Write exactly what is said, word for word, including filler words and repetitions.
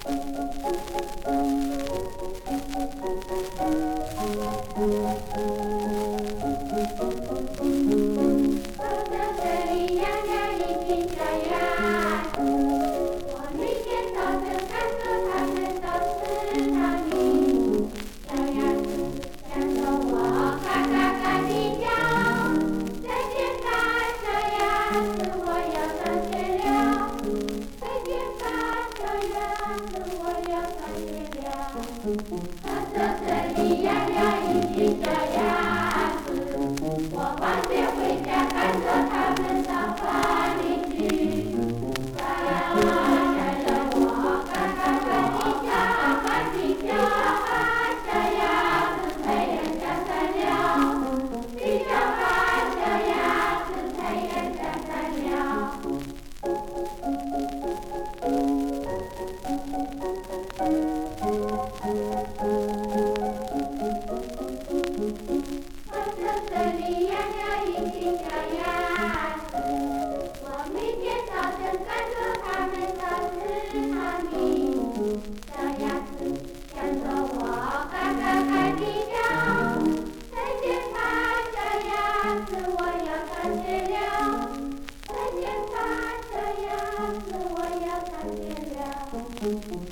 看着这里呀呀一群小鸭子，我放学回家看着它们到花里去。小呀小呀我嘎嘎嘎地叫，嘎地叫啊，小鸭子太阳下山了，地叫啊，小鸭子太阳下山了。这里呀呀一群小鸭子，我每天早晨看着它们到池塘里。小鸭子向着我嘎嘎嘎地叫，再见吧，小鸭子，我要上学了。再见吧，小鸭子，我要上学了。